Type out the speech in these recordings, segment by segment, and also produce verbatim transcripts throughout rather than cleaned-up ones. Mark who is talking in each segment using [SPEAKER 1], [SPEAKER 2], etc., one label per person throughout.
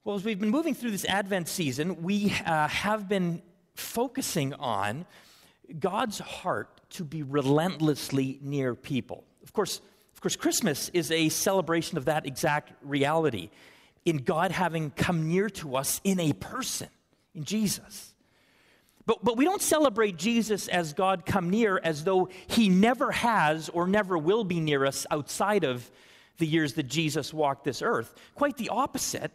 [SPEAKER 1] Well, as we've been moving through this Advent season, we uh, have been focusing on God's heart to be relentlessly near people. Of course, of course, Christmas is a celebration of that exact reality, in God having come near to us in a person, in Jesus. But, but we don't celebrate Jesus as God come near as though he never has or never will be near us outside of the years that Jesus walked this earth. Quite the opposite.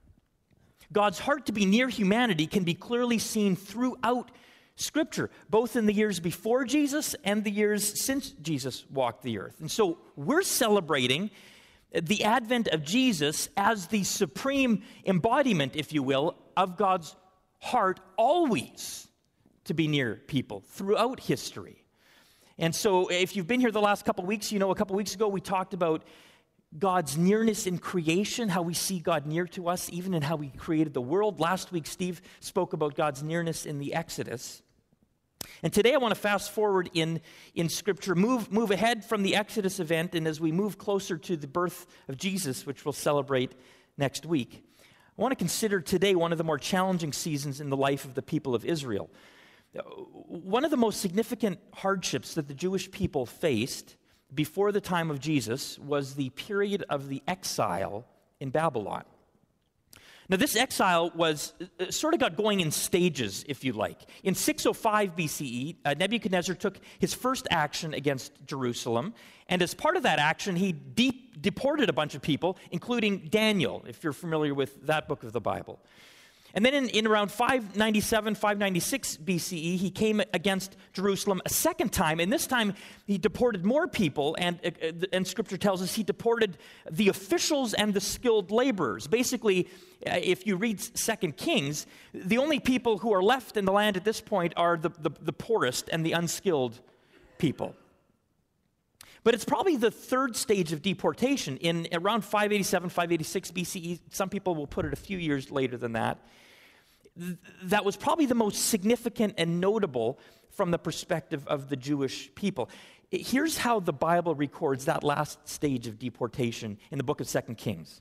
[SPEAKER 1] God's heart to be near humanity can be clearly seen throughout Scripture, both in the years before Jesus and the years since Jesus walked the earth. And so we're celebrating the advent of Jesus as the supreme embodiment, if you will, of God's heart always to be near people throughout history. And so if you've been here the last couple weeks, you know a couple weeks ago we talked about God's nearness in creation, how we see God near to us, even in how we created the world. Last week, Steve spoke about God's nearness in the Exodus. And today I want to fast forward in, in Scripture, move, move ahead from the Exodus event, and as we move closer to the birth of Jesus, which we'll celebrate next week, I want to consider today one of the more challenging seasons in the life of the people of Israel. One of the most significant hardships that the Jewish people faced before the time of Jesus was the period of the exile in Babylon. Now, this exile was uh, sort of got going in stages, if you like. In six oh five B C E, uh, Nebuchadnezzar took his first action against Jerusalem, and as part of that action, he de- deported a bunch of people, including Daniel, if you're familiar with that book of the Bible. And then in, in around five ninety-seven, five ninety-six B C E, he came against Jerusalem a second time, and this time he deported more people, and, uh, and Scripture tells us he deported the officials and the skilled laborers. Basically, uh, if you read Second Kings, the only people who are left in the land at this point are the, the, the poorest and the unskilled people. But it's probably the third stage of deportation in around five eighty-seven, five eighty-six B C E. Some people will put it a few years later than that. That was probably the most significant and notable from the perspective of the Jewish people. Here's how the Bible records that last stage of deportation in the book of Second Kings.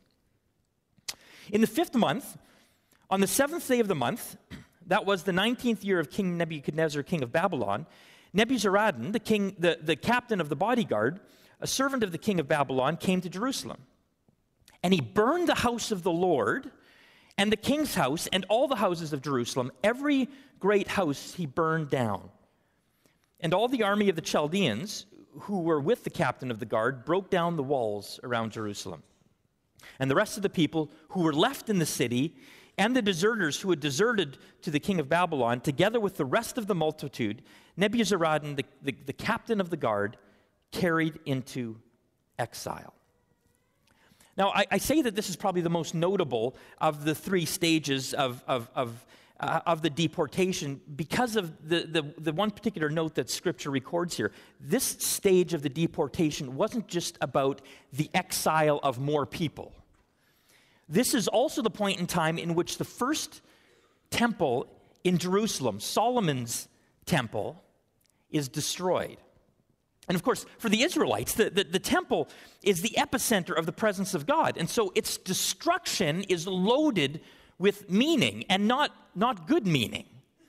[SPEAKER 1] In the fifth month, on the seventh day of the month, that was the nineteenth year of King Nebuchadnezzar, king of Babylon, Nebuzaradan, the king, the, the captain of the bodyguard, a servant of the king of Babylon, came to Jerusalem. And he burned the house of the Lord and the king's house and all the houses of Jerusalem. Every great house he burned down. And all the army of the Chaldeans, who were with the captain of the guard, broke down the walls around Jerusalem. And the rest of the people who were left in the city and the deserters who had deserted to the king of Babylon, together with the rest of the multitude, Nebuzaradan, the, the, the captain of the guard, carried into exile. Now, I, I say that this is probably the most notable of the three stages of, of, of, uh, of the deportation because of the, the, the one particular note that Scripture records here. This stage of the deportation wasn't just about the exile of more people. This is also the point in time in which the first temple in Jerusalem, Solomon's temple, is destroyed. And of course, for the Israelites, the, the, the temple is the epicenter of the presence of God. And so its destruction is loaded with meaning and not, not good meaning.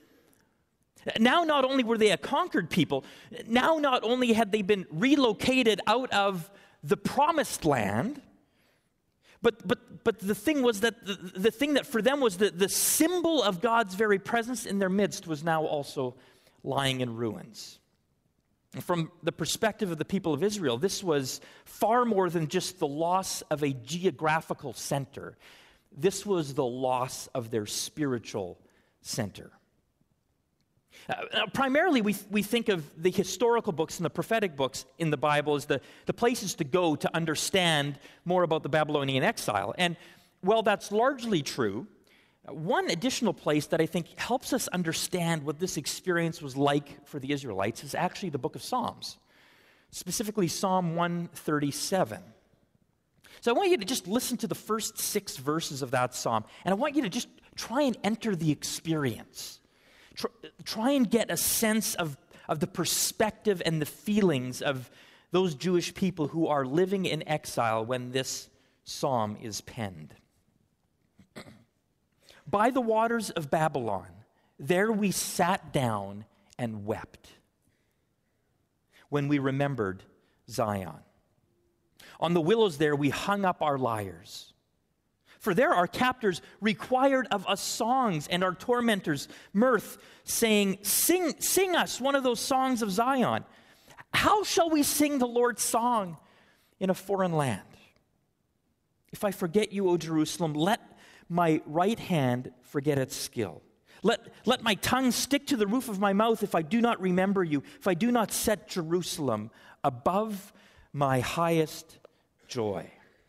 [SPEAKER 1] Now not only were they a conquered people, now not only had they been relocated out of the promised land, But but but the thing was that the, the thing that for them was the, the symbol of God's very presence in their midst was now also lying in ruins. From the perspective of the people of Israel, this was far more than just the loss of a geographical center. This was the loss of their spiritual center. Uh, primarily, we, we think of the historical books and the prophetic books in the Bible as the, the places to go to understand more about the Babylonian exile. And while that's largely true, one additional place that I think helps us understand what this experience was like for the Israelites is actually the book of Psalms, specifically Psalm one thirty-seven. So I want you to just listen to the first six verses of that psalm, and I want you to just try and enter the experience. Try and get a sense of, of the perspective and the feelings of those Jewish people who are living in exile when this psalm is penned. by the waters of Babylon, there we sat down and wept when we remembered Zion. On the willows there we hung up our lyres. For there our captors required of us songs, and our tormentors mirth, saying, Sing, sing us one of those songs of Zion. How shall we sing the Lord's song in a foreign land? If I forget you, O Jerusalem, let my right hand forget its skill. Let, let my tongue stick to the roof of my mouth if I do not remember you, if I do not set Jerusalem above my highest joy.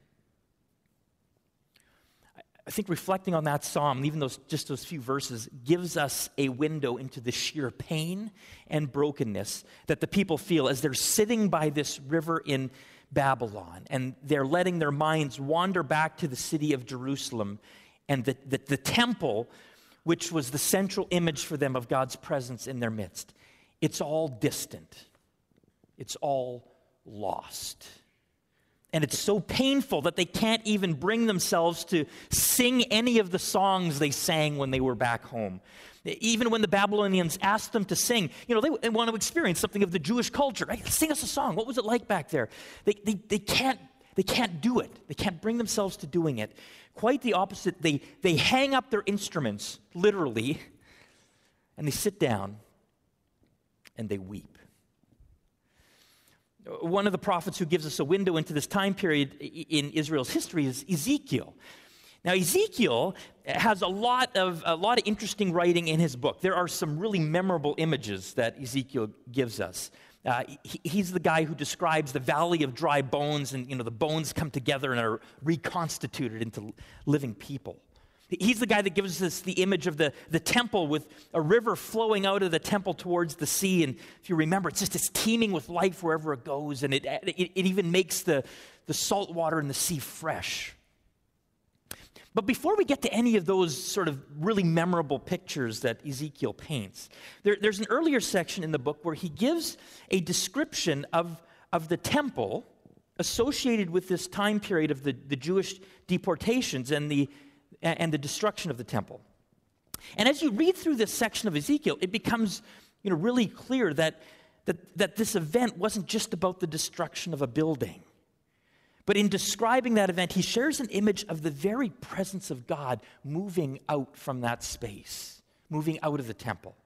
[SPEAKER 1] I think reflecting on that psalm, even those just those few verses, gives us a window into the sheer pain and brokenness that the people feel as they're sitting by this river in Babylon, and they're letting their minds wander back to the city of Jerusalem and the, the, the temple, which was the central image for them of God's presence in their midst. It's all distant. It's all lost. And it's so painful that they can't even bring themselves to sing any of the songs they sang when they were back home. Even when the Babylonians asked them to sing, you know, they, they want to experience something of the Jewish culture. Right? Sing us a song. What was it like back there? They, they, they, can't, they can't do it. They can't bring themselves to doing it. Quite the opposite. They, they hang up their instruments, literally, and they sit down and they weep. One of the prophets who gives us a window into this time period in Israel's history is Ezekiel. Now, Ezekiel has a lot of a lot of interesting writing in his book. There are some really memorable images that Ezekiel gives us. Uh, he, he's the guy who describes the valley of dry bones, and you know the bones come together and are reconstituted into living people. He's the guy that gives us the image of the, the temple with a river flowing out of the temple towards the sea. And if you remember, it's just it's teeming with life wherever it goes. And it, it, it even makes the, the salt water in the sea fresh. But before we get to any of those sort of really memorable pictures that Ezekiel paints, there, there's an earlier section in the book where he gives a description of, of the temple associated with this time period of the, the Jewish deportations and the and the destruction of the temple. And as you read through this section of Ezekiel, it becomes, you know, really clear that, that, that this event wasn't just about the destruction of a building. But in describing that event, he shares an image of the very presence of God moving out from that space, moving out of the temple.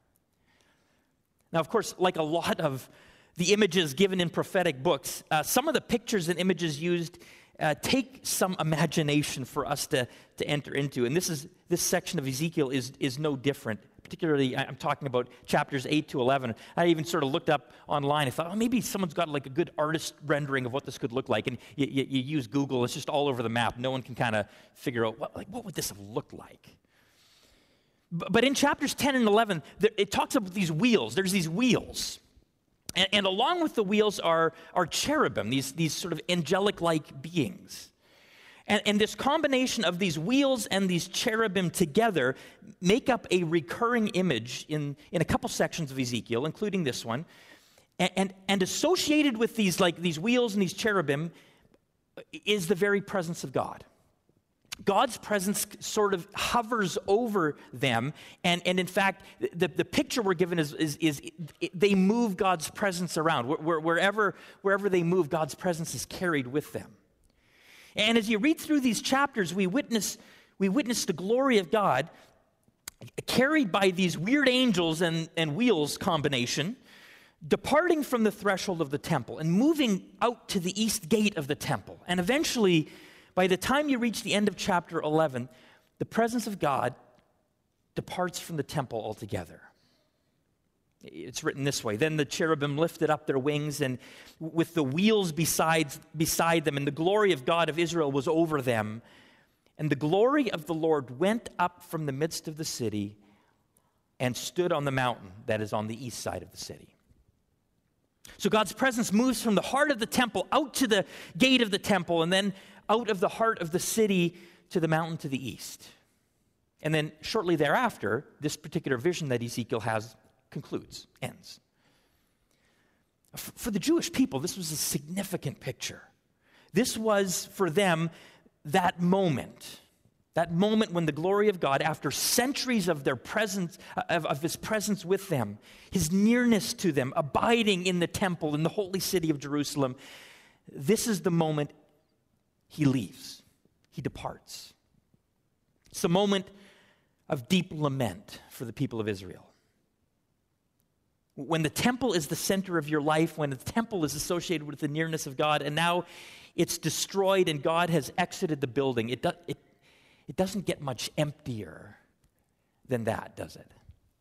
[SPEAKER 1] Now, of course, like a lot of the images given in prophetic books, uh, some of the pictures and images used Uh, take some imagination for us to, to enter into. And this is this section of Ezekiel is, is no different. Particularly, I'm talking about chapters eight to eleven. I even sort of looked up online. I thought, oh, maybe someone's got like a good artist rendering of what this could look like. And you, you, you use Google. It's just all over the map. No one can kind of figure out, what, like, what would this have looked like? But, but in chapters ten and eleven, there, it talks about these wheels. There's these wheels. And, and along with the wheels are, are cherubim, these, these sort of angelic-like beings. And, and this combination of these wheels and these cherubim together make up a recurring image in, in a couple sections of Ezekiel, including this one. And, and, and associated with these, like, these wheels and these cherubim is the very presence of God. God's presence sort of hovers over them, and, and in fact, the, the picture we're given is, is, is it, they move God's presence around. Where, wherever, wherever they move, God's presence is carried with them. And as you read through these chapters, we witness, we witness the glory of God carried by these weird angels and, and wheels combination, departing from the threshold of the temple and moving out to the east gate of the temple. And eventually, by the time you reach the end of chapter eleven, the presence of God departs from the temple altogether. It's written this way: Then the cherubim lifted up their wings, and with the wheels besides, beside them, and the glory of God of Israel was over them. And the glory of the Lord went up from the midst of the city and stood on the mountain that is on the east side of the city. So God's presence moves from the heart of the temple out to the gate of the temple, and then out of the heart of the city to the mountain to the east. And then shortly thereafter, this particular vision that Ezekiel has concludes, ends. For the Jewish people, this was a significant picture. This was, for them, that moment, That moment when the glory of God, after centuries of their presence, of, of his presence with them, his nearness to them, abiding in the temple, in the holy city of Jerusalem, this is the moment he leaves. He departs. It's the moment of deep lament for the people of Israel. When the temple is the center of your life, when the temple is associated with the nearness of God, and now it's destroyed and God has exited the building, it, do, it, it doesn't get much emptier than that, does it?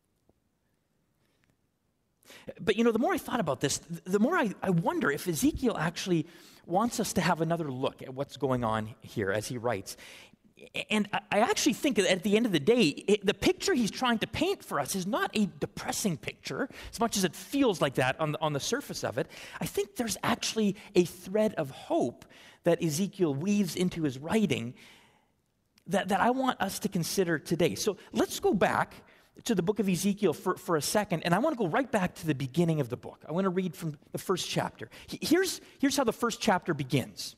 [SPEAKER 1] But you know, the more I thought about this, the more I, I wonder if Ezekiel actually wants us to have another look at what's going on here as he writes. And I actually think that at the end of the day, it, the picture he's trying to paint for us is not a depressing picture, as much as it feels like that on the, on the surface of it. I think there's actually a thread of hope that Ezekiel weaves into his writing that, that I want us to consider today. So let's go back to the book of Ezekiel for, for a second, and I want to go right back to the beginning of the book. I want to read from the first chapter. Here's, here's how the first chapter begins.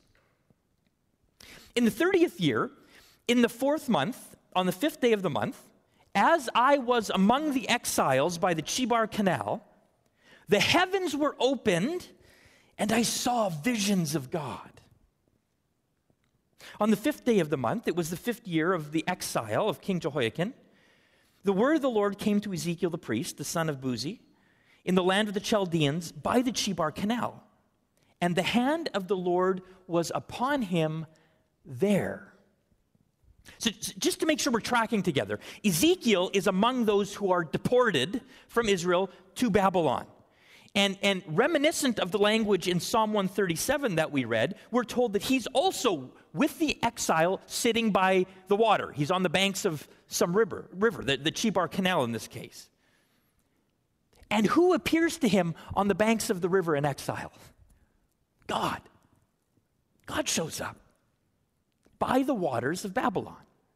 [SPEAKER 1] In the thirtieth year, in the fourth month, on the fifth day of the month, as I was among the exiles by the Chebar Canal, the heavens were opened, and I saw visions of God. On the fifth day of the month, it was the fifth year of the exile of King Jehoiakim, the word of the Lord came to Ezekiel the priest, the son of Buzi, in the land of the Chaldeans by the Chebar Canal, and the hand of the Lord was upon him there. So just to make sure we're tracking together, Ezekiel is among those who are deported from Israel to Babylon. And, and reminiscent of the language in Psalm one thirty-seven that we read, we're told that he's also with the exile sitting by the water. He's on the banks of some river, river the, the Chebar Canal in this case. And who appears to him on the banks of the river in exile? God. God shows up by the waters of Babylon.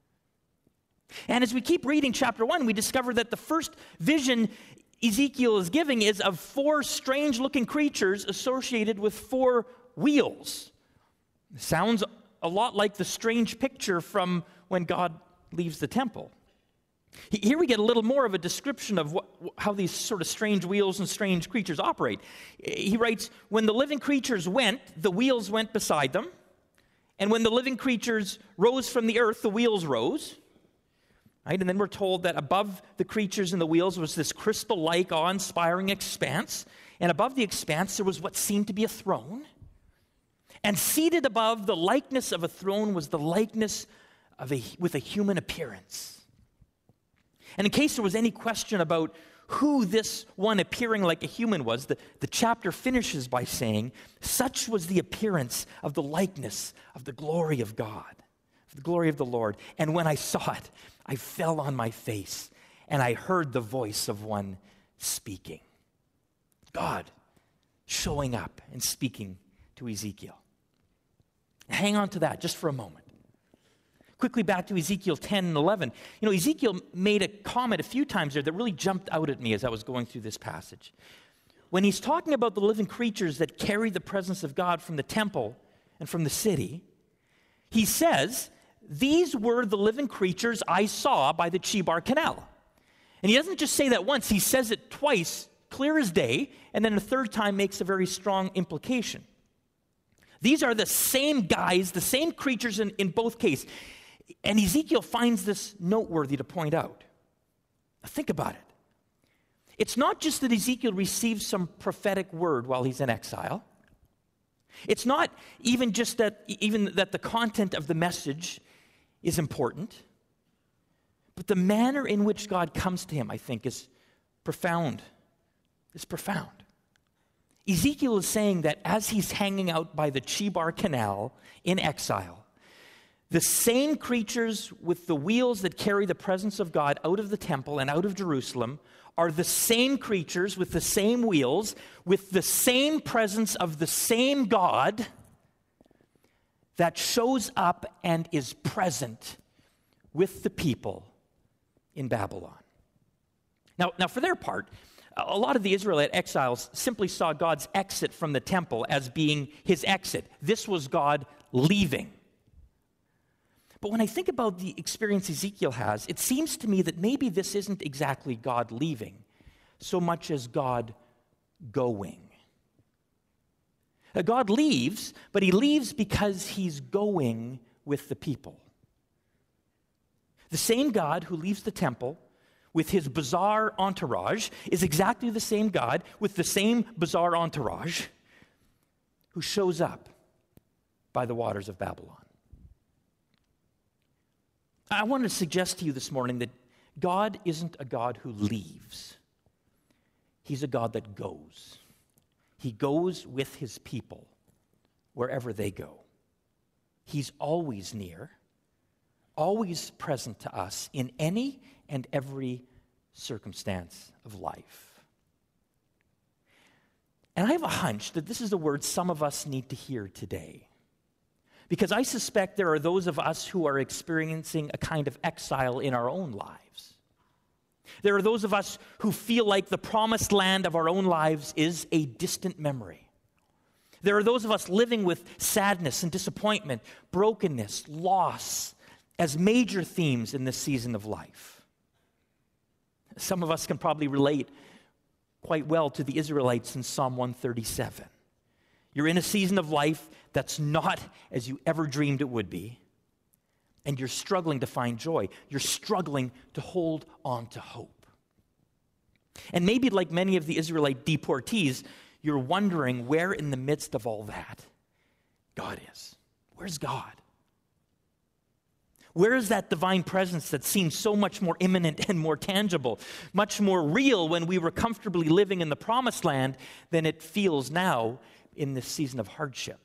[SPEAKER 1] And as we keep reading chapter one, we discover that the first vision Ezekiel is giving is of four strange-looking creatures associated with four wheels. Sounds a lot like the strange picture from when God leaves the temple. Here we get a little more of a description of what, how these sort of strange wheels and strange creatures operate. He writes, when the living creatures went, the wheels went beside them. And when the living creatures rose from the earth, the wheels rose. Right? And then we're told that above the creatures and the wheels was this crystal-like, awe-inspiring expanse. And above the expanse, there was what seemed to be a throne. And seated above the likeness of a throne was the likeness of a, with a human appearance. And in case there was any question about who this one appearing like a human was, the, the chapter finishes by saying, such was the appearance of the likeness of the glory of God, of the glory of the Lord. And when I saw it, I fell on my face, and I heard the voice of one speaking. God showing up and speaking to Ezekiel. Hang on to that just for a moment. Quickly back to Ezekiel ten and eleven. You know, Ezekiel made a comment a few times there that really jumped out at me as I was going through this passage. When he's talking about the living creatures that carry the presence of God from the temple and from the city, he says, these were the living creatures I saw by the Chebar Canal. And he doesn't just say that once, he says it twice, clear as day, and then the third time makes a very strong implication. These are the same guys, the same creatures in, in both cases. And Ezekiel finds this noteworthy to point out. Now think about it. It's not just that Ezekiel receives some prophetic word while he's in exile. It's not even just that even that the content of the message is important, but the manner in which God comes to him, I think, is profound. It's profound. Ezekiel is saying that as he's hanging out by the Chebar Canal in exile, the same creatures with the wheels that carry the presence of God out of the temple and out of Jerusalem are the same creatures with the same wheels, with the same presence of the same God that shows up and is present with the people in Babylon. Now, now for their part, a lot of the Israelite exiles simply saw God's exit from the temple as being his exit. This was God leaving. But when I think about the experience Ezekiel has, it seems to me that maybe this isn't exactly God leaving so much as God going. Uh, God leaves, but he leaves because he's going with the people. The same God who leaves the temple with his bizarre entourage is exactly the same God with the same bizarre entourage who shows up by the waters of Babylon. I want to suggest to you this morning that God isn't a God who leaves. He's a God that goes. He goes with his people wherever they go. He's always near, always present to us in any and every circumstance of life. And I have a hunch that this is a word some of us need to hear today. Because I suspect there are those of us who are experiencing a kind of exile in our own lives. There are those of us who feel like the promised land of our own lives is a distant memory. There are those of us living with sadness and disappointment, brokenness, loss as major themes in this season of life. Some of us can probably relate quite well to the Israelites in Psalm one thirty-seven. You're in a season of life that's not as you ever dreamed it would be, and you're struggling to find joy. You're struggling to hold on to hope. And maybe like many of the Israelite deportees, you're wondering where in the midst of all that God is. Where's God? Where is that divine presence that seems so much more imminent and more tangible, much more real when we were comfortably living in the promised land than it feels now in this season of hardship?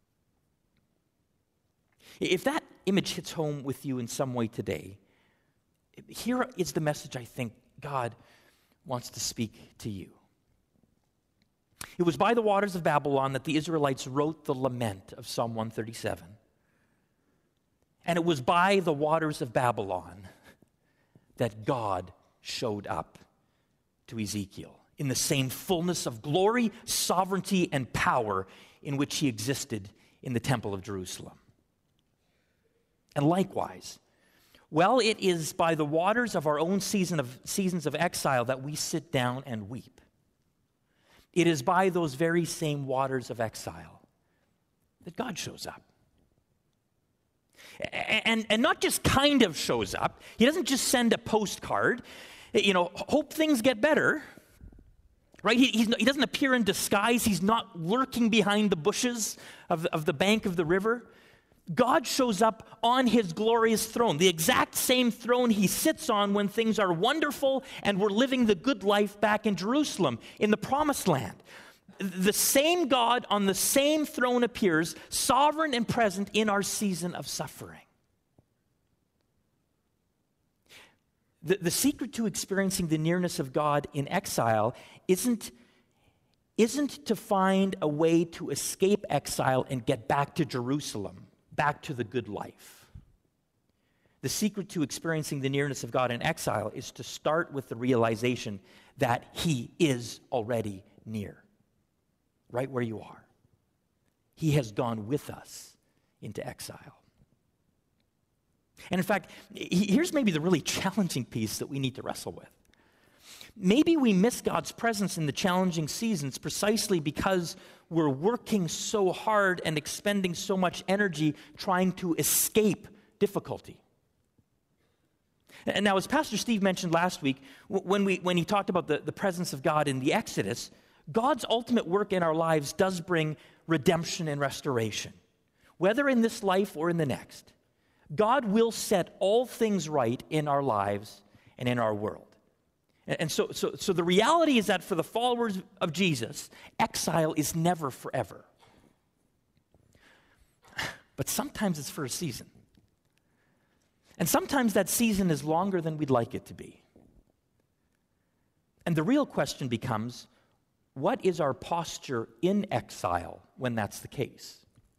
[SPEAKER 1] If that image hits home with you in some way today, here is the message I think God wants to speak to you. It was by the waters of Babylon that the Israelites wrote the lament of Psalm one thirty-seven. And it was by the waters of Babylon that God showed up to Ezekiel in the same fullness of glory, sovereignty, and power in which he existed in the Temple of Jerusalem. And likewise, well, it is by the waters of our own season of seasons of exile that we sit down and weep. It is by those very same waters of exile that God shows up. And, and not just kind of shows up. He doesn't just send a postcard. You know, hope things get better. Right? He, he's, he doesn't appear in disguise. He's not lurking behind the bushes of, of the bank of the river. God shows up on his glorious throne, the exact same throne he sits on when things are wonderful and we're living the good life back in Jerusalem, in the promised land. The same God on the same throne appears, sovereign and present in our season of suffering. The, the secret to experiencing the nearness of God in exile isn't, isn't to find a way to escape exile and get back to Jerusalem, back to the good life. The secret to experiencing the nearness of God in exile is to start with the realization that he is already near. Right where you are. He has gone with us into exile. And in fact, here's maybe the really challenging piece that we need to wrestle with. Maybe we miss God's presence in the challenging seasons precisely because we're working so hard and expending so much energy trying to escape difficulty. And now, as Pastor Steve mentioned last week, when, we, when he talked about the, the presence of God in the Exodus, God's ultimate work in our lives does bring redemption and restoration. Whether in this life or in the next, God will set all things right in our lives and in our world. And so, so, so the reality is that for the followers of Jesus, exile is never forever. But sometimes it's for a season. And sometimes that season is longer than we'd like it to be. And the real question becomes, what is our posture in exile when that's the case?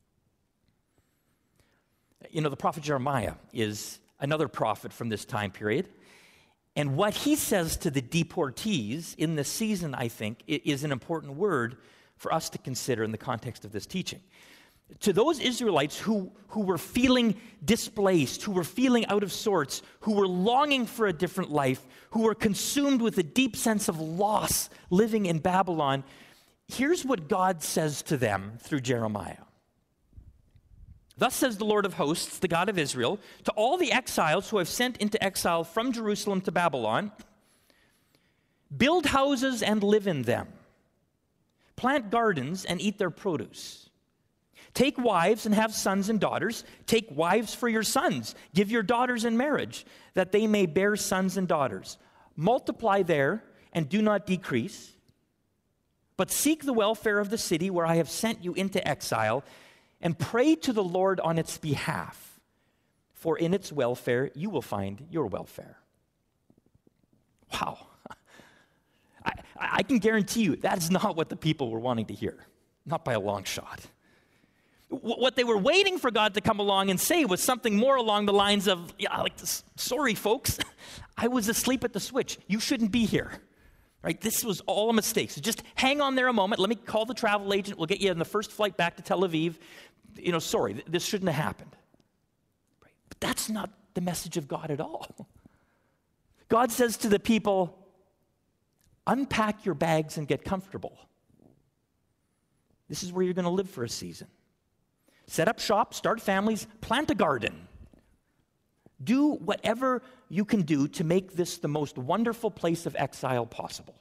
[SPEAKER 1] You know, the prophet Jeremiah is another prophet from this time period. And what he says to the deportees in this season, I think, is an important word for us to consider in the context of this teaching. To those Israelites who, who were feeling displaced, who were feeling out of sorts, who were longing for a different life, who were consumed with a deep sense of loss living in Babylon, here's what God says to them through Jeremiah. Thus says the Lord of hosts, the God of Israel, to all the exiles who I've sent into exile from Jerusalem to Babylon, build houses and live in them. Plant gardens and eat their produce. Take wives and have sons and daughters. Take wives for your sons. Give your daughters in marriage, that they may bear sons and daughters. Multiply there and do not decrease. But seek the welfare of the city where I have sent you into exile, and pray to the Lord on its behalf, for in its welfare you will find your welfare. Wow. I, I can guarantee you that is not what the people were wanting to hear, not by a long shot. What they were waiting for God to come along and say was something more along the lines of, yeah, like, sorry, folks, I was asleep at the switch. You shouldn't be here. Right? This was all a mistake. So just hang on there a moment. Let me call the travel agent. We'll get you on the first flight back to Tel Aviv. You know, sorry, this shouldn't have happened. Right? But that's not the message of God at all. God says to the people, unpack your bags and get comfortable. This is where you're going to live for a season. Set up shop, start families, plant a garden. Do whatever you can do to make this the most wonderful place of exile possible.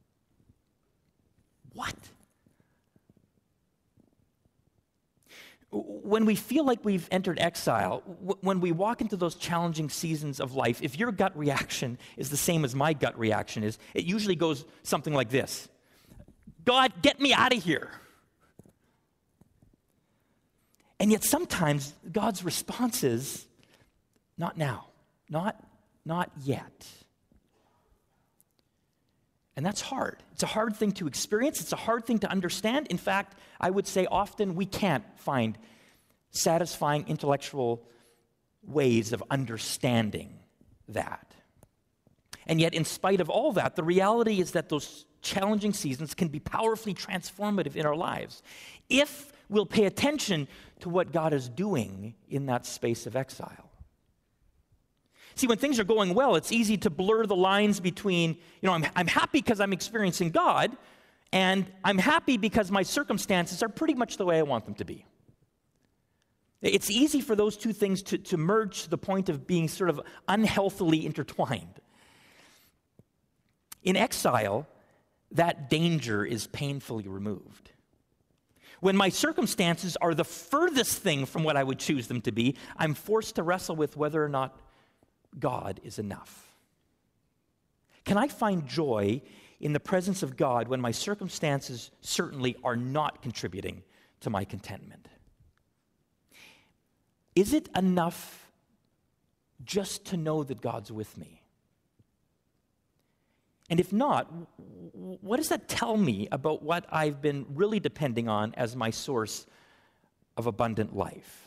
[SPEAKER 1] What? When we feel like we've entered exile, w- when we walk into those challenging seasons of life, if your gut reaction is the same as my gut reaction is, it usually goes something like this. God, get me out of here. And yet sometimes God's response is, not now, not, not yet. And that's hard. It's a hard thing to experience. It's a hard thing to understand. In fact, I would say often we can't find satisfying intellectual ways of understanding that. And yet, in spite of all that, the reality is that those challenging seasons can be powerfully transformative in our lives if we'll pay attention to what God is doing in that space of exile. See, when things are going well, it's easy to blur the lines between, you know, I'm, I'm happy because I'm experiencing God, and I'm happy because my circumstances are pretty much the way I want them to be. It's easy for those two things to, to merge to the point of being sort of unhealthily intertwined. In exile, that danger is painfully removed. When my circumstances are the furthest thing from what I would choose them to be, I'm forced to wrestle with whether or not God is enough. Can I find joy in the presence of God when my circumstances certainly are not contributing to my contentment? Is it enough just to know that God's with me? And if not, what does that tell me about what I've been really depending on as my source of abundant life?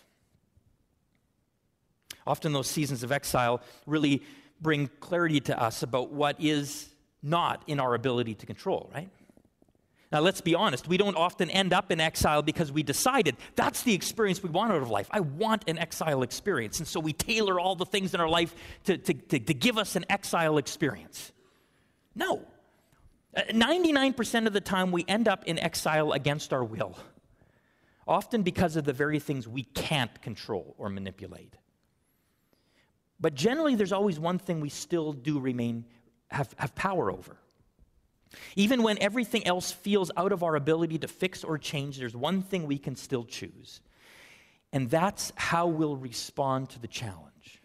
[SPEAKER 1] Often those seasons of exile really bring clarity to us about what is not in our ability to control, right? Now, let's be honest. We don't often end up in exile because we decided that's the experience we want out of life. I want an exile experience. And so we tailor all the things in our life to, to, to, to give us an exile experience. No. ninety-nine percent of the time we end up in exile against our will, often because of the very things we can't control or manipulate. But generally, there's always one thing we still do remain, have, have power over. Even when everything else feels out of our ability to fix or change, there's one thing we can still choose. And that's how we'll respond to the challenge.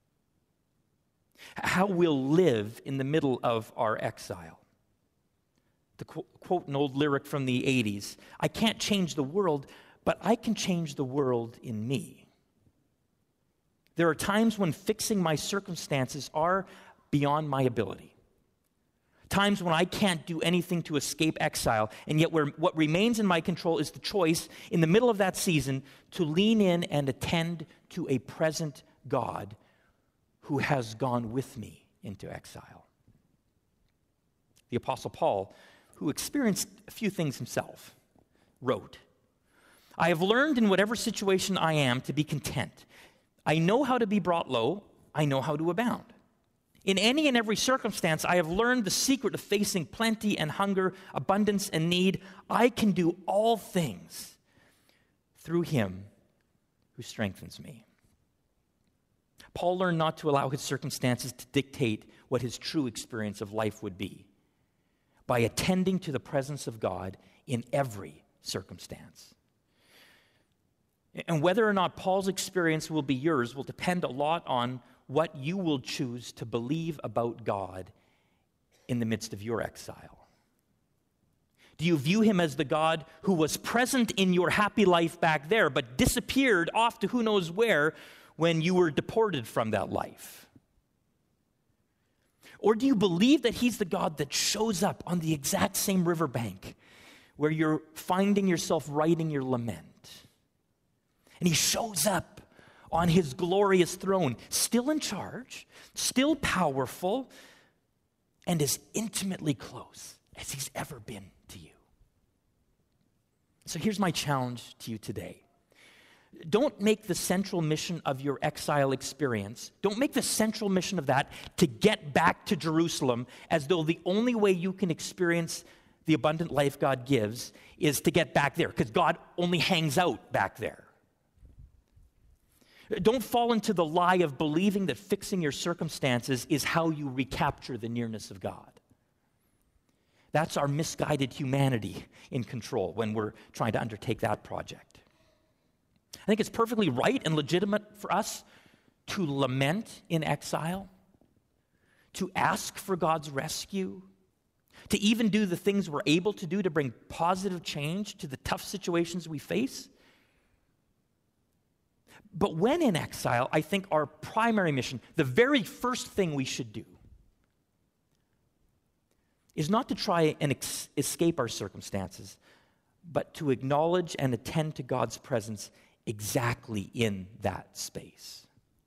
[SPEAKER 1] How we'll live in the middle of our exile. To qu- quote an old lyric from the eighties, I can't change the world, but I can change the world in me. There are times when fixing my circumstances are beyond my ability. Times when I can't do anything to escape exile, and yet where what remains in my control is the choice in the middle of that season to lean in and attend to a present God who has gone with me into exile. The Apostle Paul, who experienced a few things himself, wrote, I have learned in whatever situation I am to be content. I know how to be brought low. I know how to abound. In any and every circumstance, I have learned the secret of facing plenty and hunger, abundance and need. I can do all things through him who strengthens me. Paul learned not to allow his circumstances to dictate what his true experience of life would be by attending to the presence of God in every circumstance. And whether or not Paul's experience will be yours will depend a lot on what you will choose to believe about God in the midst of your exile. Do you view him as the God who was present in your happy life back there, but disappeared off to who knows where when you were deported from that life? Or do you believe that he's the God that shows up on the exact same riverbank where you're finding yourself writing your lament? And he shows up on his glorious throne, still in charge, still powerful, and as intimately close as he's ever been to you. So here's my challenge to you today. Don't make the central mission of your exile experience, don't make the central mission of that to get back to Jerusalem as though the only way you can experience the abundant life God gives is to get back there, because God only hangs out back there. Don't fall into the lie of believing that fixing your circumstances is how you recapture the nearness of God. That's our misguided humanity in control when we're trying to undertake that project. I think it's perfectly right and legitimate for us to lament in exile, to ask for God's rescue, to even do the things we're able to do to bring positive change to the tough situations we face. But when in exile, I think our primary mission, the very first thing we should do, is not to try and ex- escape our circumstances, but to acknowledge and attend to God's presence exactly in that space.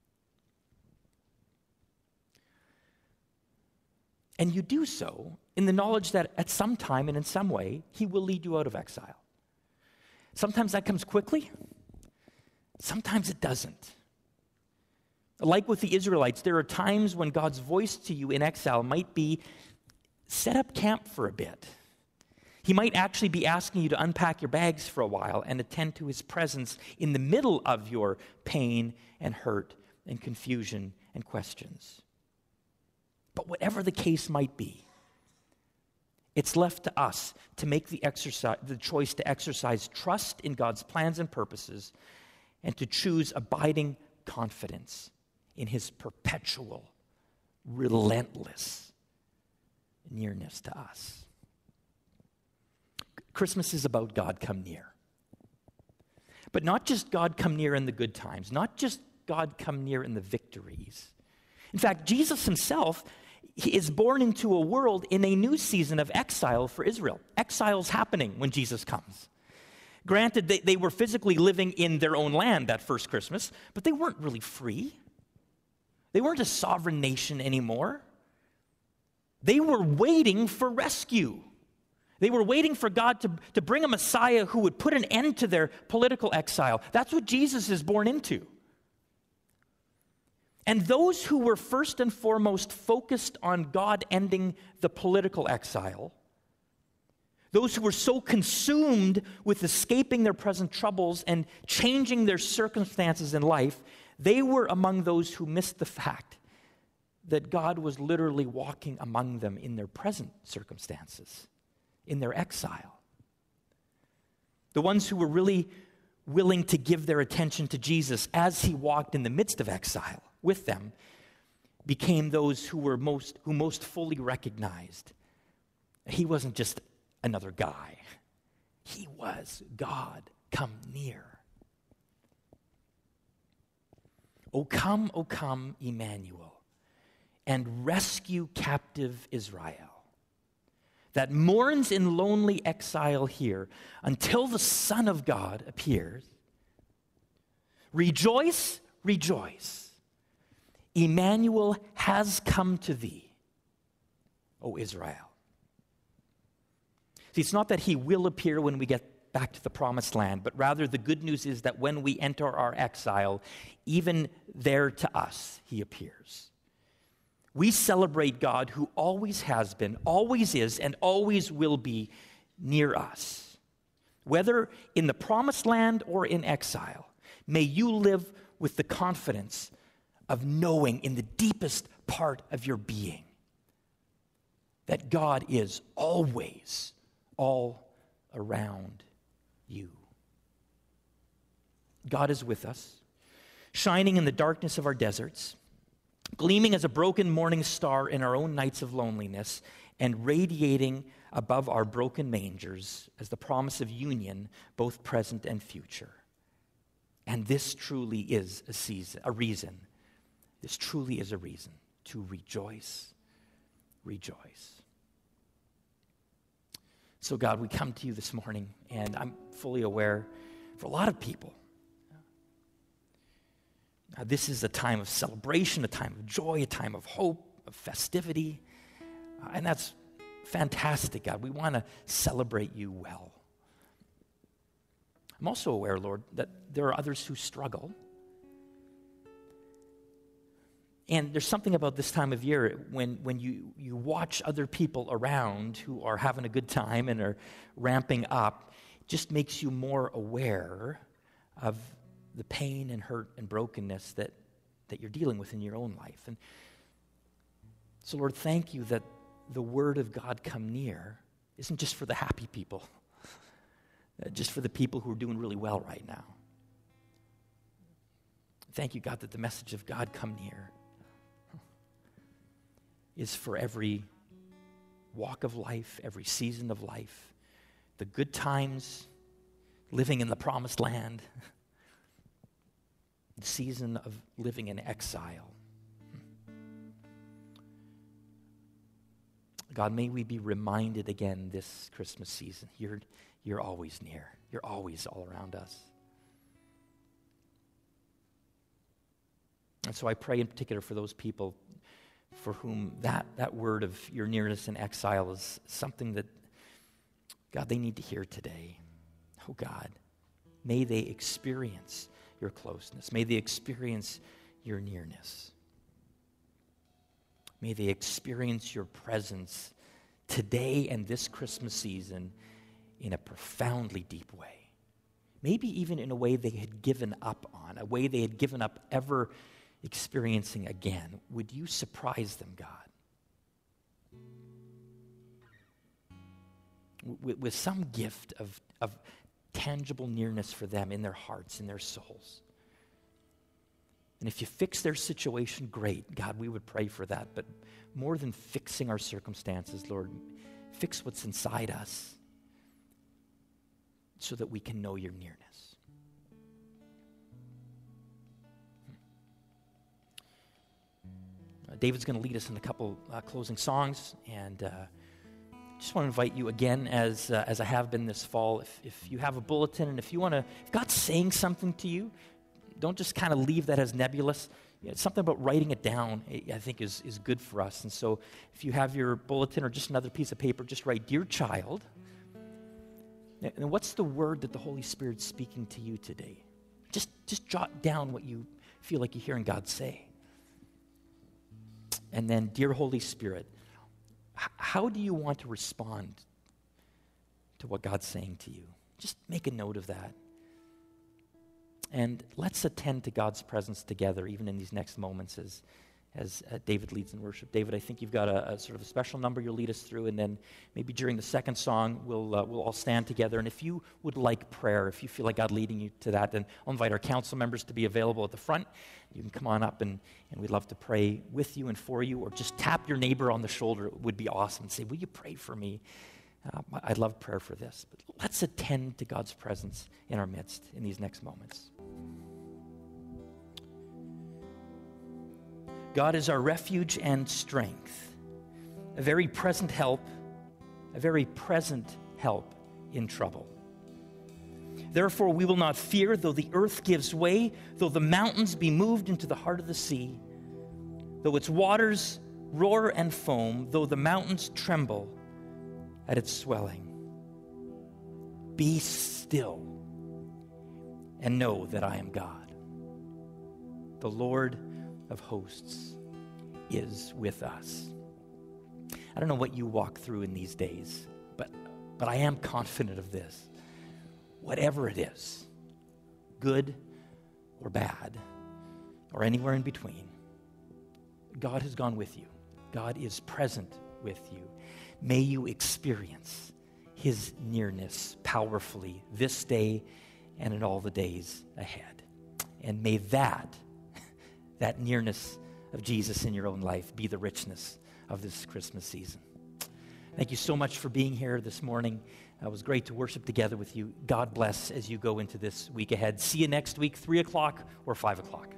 [SPEAKER 1] And you do so in the knowledge that at some time and in some way, he will lead you out of exile. Sometimes that comes quickly. Sometimes it doesn't. Like with the Israelites, there are times when God's voice to you in exile might be, set up camp for a bit. He might actually be asking you to unpack your bags for a while and attend to his presence in the middle of your pain and hurt and confusion and questions. But whatever the case might be, it's left to us to make the exercise, the choice to exercise trust in God's plans and purposes, and to choose abiding confidence in his perpetual, relentless nearness to us. Christmas is about God come near. But not just God come near in the good times, not just God come near in the victories. In fact, Jesus himself he is born into a world in a new season of exile for Israel. Exile's happening when Jesus comes. Granted, they, they were physically living in their own land that first Christmas, but they weren't really free. They weren't a sovereign nation anymore. They were waiting for rescue. They were waiting for God to, to bring a Messiah who would put an end to their political exile. That's what Jesus is born into. And those who were first and foremost focused on God ending the political exile, those who were so consumed with escaping their present troubles and changing their circumstances in life, they were among those who missed the fact that God was literally walking among them in their present circumstances, in their exile. The ones who were really willing to give their attention to Jesus as he walked in the midst of exile with them became those who were most who most fully recognized he wasn't just another guy. He was God come near. O come, O come, Emmanuel, and rescue captive Israel, that mourns in lonely exile here until the Son of God appears. Rejoice, rejoice. Emmanuel has come to thee, O Israel. See, it's not that he will appear when we get back to the promised land, but rather the good news is that when we enter our exile, even there to us, he appears. We celebrate God who always has been, always is, and always will be near us. Whether in the promised land or in exile, may you live with the confidence of knowing in the deepest part of your being that God is always all around you. God is with us, shining in the darkness of our deserts, gleaming as a broken morning star in our own nights of loneliness, and radiating above our broken mangers as the promise of union, both present and future. And this truly is a season, a reason. This truly is a reason to rejoice, rejoice. So God, we come to you this morning, and I'm fully aware for a lot of people, uh, this is a time of celebration, a time of joy, a time of hope, of festivity, uh, and that's fantastic, God. We want to celebrate you well. I'm also aware, Lord, that there are others who struggle. And there's something about this time of year when, when you, you watch other people around who are having a good time and are ramping up, it just makes you more aware of the pain and hurt and brokenness that, that you're dealing with in your own life. And so, Lord, thank you that the word of God come near isn't just for the happy people, just for the people who are doing really well right now. Thank you, God, that the message of God come near is for every walk of life, every season of life, the good times, living in the promised land, the season of living in exile. God, may we be reminded again this Christmas season, you're, you're always near. You're always all around us. And so I pray in particular for those people for whom that, that word of your nearness in exile is something that, God, they need to hear today. Oh, God, may they experience your closeness. May they experience your nearness. May they experience your presence today and this Christmas season in a profoundly deep way. Maybe even in a way they had given up on, a way they had given up ever experiencing again. Would you surprise them, God? With, with some gift of, of tangible nearness for them in their hearts, in their souls. And if you fix their situation, great. God, we would pray for that. But more than fixing our circumstances, Lord, fix what's inside us so that we can know your nearness. Uh, David's going to lead us in a couple uh, closing songs, and uh, just want to invite you again, as uh, as I have been this fall, if, if you have a bulletin, and if you want to, if God's saying something to you, don't just kind of leave that as nebulous. You know, something about writing it down, I think, is, is good for us. And so if you have your bulletin or just another piece of paper, just write, "Dear child," and what's the word that the Holy Spirit's speaking to you today? Just, just jot down what you feel like you're hearing God say. And then, "Dear Holy Spirit," h- how do you want to respond to what God's saying to you? Just make a note of that. And let's attend to God's presence together, even in these next moments as, as uh, David leads in worship. David, I think you've got a, a sort of a special number you'll lead us through, and then maybe during the second song, we'll, uh, we'll all stand together. And if you would like prayer, if you feel like God leading you to that, then I'll invite our council members to be available at the front. You can come on up, and, and we'd love to pray with you and for you, or just tap your neighbor on the shoulder. It would be awesome. And say, "Will you pray for me?" Uh, I'd love prayer for this. But let's attend to God's presence in our midst in these next moments. God is our refuge and strength, a very present help, a very present help in trouble. Therefore we will not fear, though the earth gives way, though the mountains be moved into the heart of the sea, though its waters roar and foam, though the mountains tremble at its swelling. Be still and know that I am God. The Lord of hosts is with us. I don't know what you walk through in these days, but, but I am confident of this. Whatever it is, good or bad, or anywhere in between, God has gone with you. God is present with you. May you experience his nearness powerfully this day and in all the days ahead. And may that, that nearness of Jesus in your own life be the richness of this Christmas season. Thank you so much for being here this morning. It was great to worship together with you. God bless as you go into this week ahead. See you next week, three o'clock or five o'clock.